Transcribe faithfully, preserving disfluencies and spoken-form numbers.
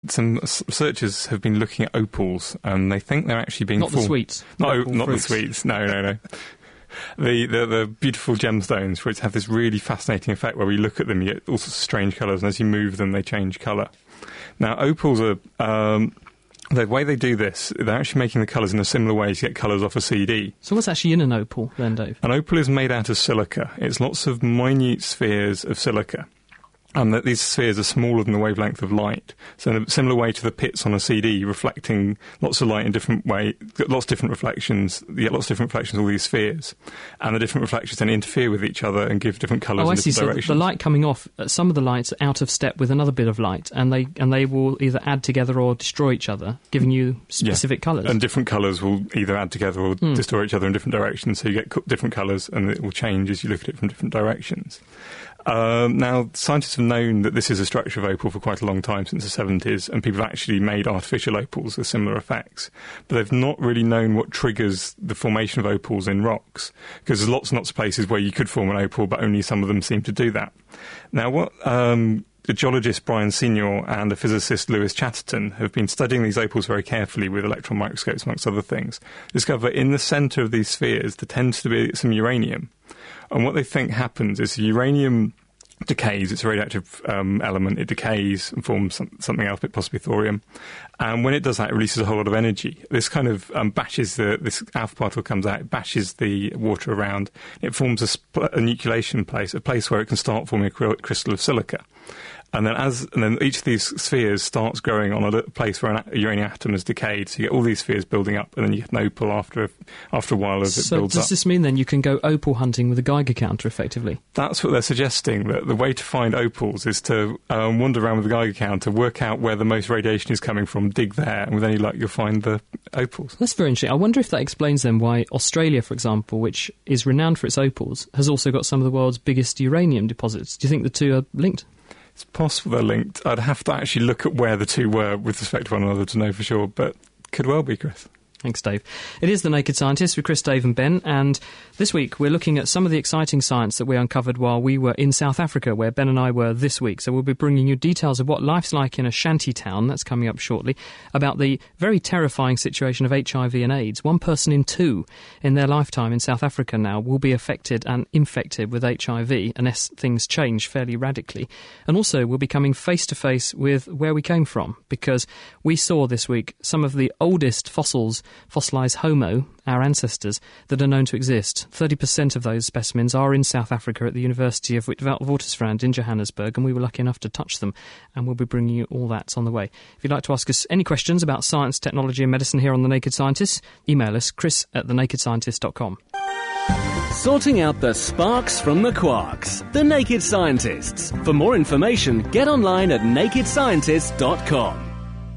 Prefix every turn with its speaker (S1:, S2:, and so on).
S1: some researchers have been looking at opals, and they think they're actually being
S2: not
S1: formed...
S2: the sweets,
S1: no,
S2: opal
S1: not
S2: fruits.
S1: the sweets. No, no, no. The, the the beautiful gemstones, which have this really fascinating effect where we look at them, you get all sorts of strange colours, and as you move them, they change colour. Now, opals are... Um, the way they do this, they're actually making the colours in a similar way as you get colours off a C D.
S2: So what's actually in an opal, then, Dave?
S1: An opal is made out of silica. It's lots of minute spheres of silica. And that these spheres are smaller than the wavelength of light. So in a similar way to the pits on a C D, reflecting lots of light in different way, lots of different reflections, you get lots of different reflections of all these spheres. And the different reflections then interfere with each other and give different colours
S2: oh,
S1: in
S2: I see.
S1: different
S2: So
S1: directions.
S2: the light coming off, uh, some of the lights are out of step with another bit of light, and they and they will either add together or destroy each other, giving you specific
S1: yeah.
S2: colours.
S1: And different colours will either add together or
S2: mm.
S1: destroy each other in different directions, so you get co- different colours, and it will change as you look at it from different directions. Um, now, scientists have known that this is a structure of opal for quite a long time, since the seventies, and people have actually made artificial opals with similar effects. But they've not really known what triggers the formation of opals in rocks, because there's lots and lots of places where you could form an opal, but only some of them seem to do that. Now, what... Um, the geologist Brian Senior and the physicist Lewis Chatterton have been studying these opals very carefully with electron microscopes, amongst other things, discover in the centre of these spheres there tends to be some uranium. And what they think happens is uranium decays, it's a radioactive um, element, it decays and forms some, something else, possibly thorium. And when it does that, it releases a whole lot of energy. This kind of um, bashes the, this alpha particle comes out, it bashes the water around, it forms a, sp- a nucleation place, a place where it can start forming a cr- crystal of silica. And then as and then each of these spheres starts growing on a place where a uranium atom has decayed, so you get all these spheres building up, and then you get an opal after a, after a while as it
S2: so
S1: builds
S2: does
S1: up.
S2: this mean then you can go opal hunting with a Geiger counter, effectively?
S1: That's what they're suggesting, that the way to find opals is to um, wander around with a Geiger counter, work out where the most radiation is coming from, dig there, and with any luck you'll find the opals.
S2: That's very interesting. I wonder if that explains then why Australia, for example, which is renowned for its opals, has also got some of the world's biggest uranium deposits. Do you think the two are linked?
S1: It's possible they're linked. I'd have to actually look at where the two were with respect to one another to know for sure, but could well be, Chris.
S2: Thanks, Dave. It is The Naked Scientist with Chris, Dave and Ben, and this week we're looking at some of the exciting science that we uncovered while we were in South Africa, where Ben and I were this week. So we'll be bringing you details of what life's like in a shanty town, that's coming up shortly, about the very terrifying situation of H I V and AIDS. One person in two in their lifetime in South Africa now will be affected and infected with H I V unless things change fairly radically. And also we'll be coming face-to-face with where we came from, because we saw this week some of the oldest fossils, fossilised Homo, our ancestors, that are known to exist. thirty percent of those specimens are in South Africa at the University of Witwatersrand in Johannesburg, and we were lucky enough to touch them, and we'll be bringing you all that on the way. If you'd like to ask us any questions about science, technology and medicine here on The Naked Scientist, email us, chris at the naked scientist dot com.
S3: Sorting out the sparks from the quarks. The Naked Scientists. For more information, get online at naked scientists dot com.